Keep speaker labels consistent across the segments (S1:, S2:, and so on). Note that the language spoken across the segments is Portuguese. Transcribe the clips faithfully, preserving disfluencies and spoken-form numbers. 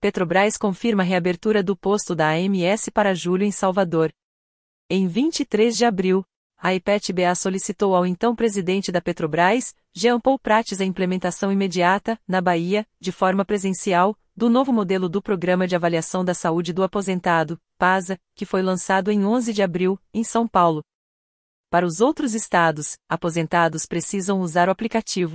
S1: Petrobras confirma a reabertura do posto da A M S para julho em Salvador. Em vinte e três de abril, a I P E T B A solicitou ao então presidente da Petrobras, Jean Paul Prates, a implementação imediata, na Bahia, de forma presencial, do novo modelo do Programa de Avaliação da Saúde do Aposentado, PASA, que foi lançado em onze de abril, em São Paulo. Para os outros estados, aposentados precisam usar o aplicativo.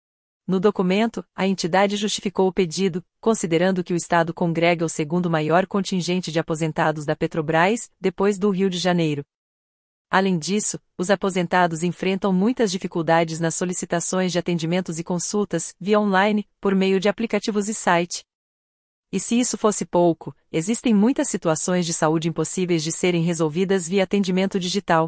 S1: No documento, a entidade justificou o pedido, considerando que o estado congrega o segundo maior contingente de aposentados da Petrobras, depois do Rio de Janeiro. Além disso, os aposentados enfrentam muitas dificuldades nas solicitações de atendimentos e consultas, via online, por meio de aplicativos e site. E se isso fosse pouco, existem muitas situações de saúde impossíveis de serem resolvidas via atendimento digital.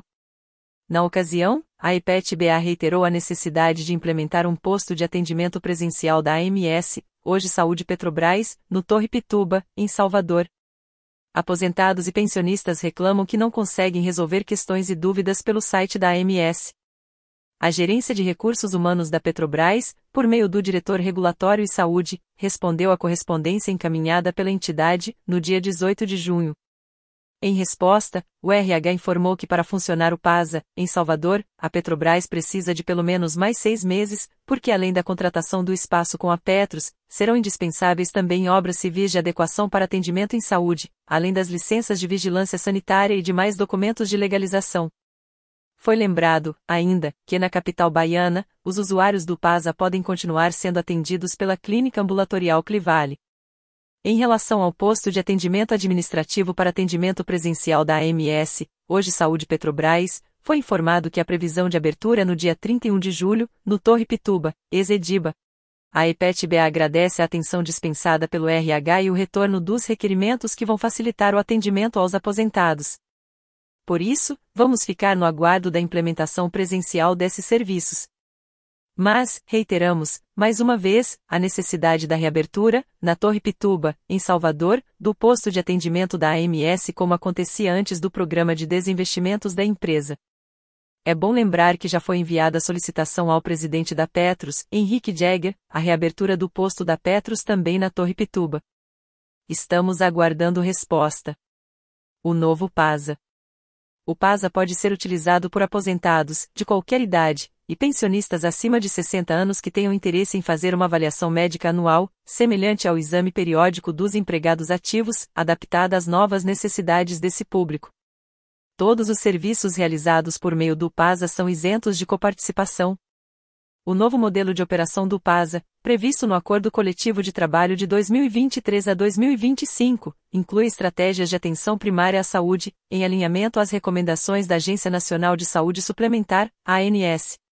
S1: Na ocasião, a I P E T B A reiterou a necessidade de implementar um posto de atendimento presencial da A M S, hoje Saúde Petrobras, no Torre Pituba, em Salvador. Aposentados e pensionistas reclamam que não conseguem resolver questões e dúvidas pelo site da A M S. A Gerência de Recursos Humanos da Petrobras, por meio do Diretor Regulatório e Saúde, respondeu à correspondência encaminhada pela entidade, no dia dezoito de junho. Em resposta, o R H informou que para funcionar o PASA, em Salvador, a Petrobras precisa de pelo menos mais seis meses, porque além da contratação do espaço com a Petros, serão indispensáveis também obras civis de adequação para atendimento em saúde, além das licenças de vigilância sanitária e demais documentos de legalização. Foi lembrado, ainda, que na capital baiana, os usuários do PASA podem continuar sendo atendidos pela Clínica Ambulatorial Clivale. Em relação ao posto de atendimento administrativo para atendimento presencial da A M S, hoje Saúde Petrobras, foi informado que a previsão de abertura é no dia trinta e um de julho, no Torre Pituba, ex-Ediba. A I P E T B A agradece a atenção dispensada pelo R H e o retorno dos requerimentos que vão facilitar o atendimento aos aposentados. Por isso, vamos ficar no aguardo da implementação presencial desses serviços. Mas, reiteramos, mais uma vez, a necessidade da reabertura, na Torre Pituba, em Salvador, do posto de atendimento da A M S como acontecia antes do programa de desinvestimentos da empresa. É bom lembrar que já foi enviada a solicitação ao presidente da Petros, Henrique Jäger, a reabertura do posto da Petros também na Torre Pituba. Estamos aguardando resposta. O novo PASA. O PASA pode ser utilizado por aposentados, de qualquer idade, e pensionistas acima de sessenta anos que tenham interesse em fazer uma avaliação médica anual, semelhante ao exame periódico dos empregados ativos, adaptada às novas necessidades desse público. Todos os serviços realizados por meio do PASA são isentos de coparticipação. O novo modelo de operação do PASA, previsto no Acordo Coletivo de Trabalho de dois mil e vinte e três a dois mil e vinte e cinco, inclui estratégias de atenção primária à saúde, em alinhamento às recomendações da Agência Nacional de Saúde Suplementar, A N S.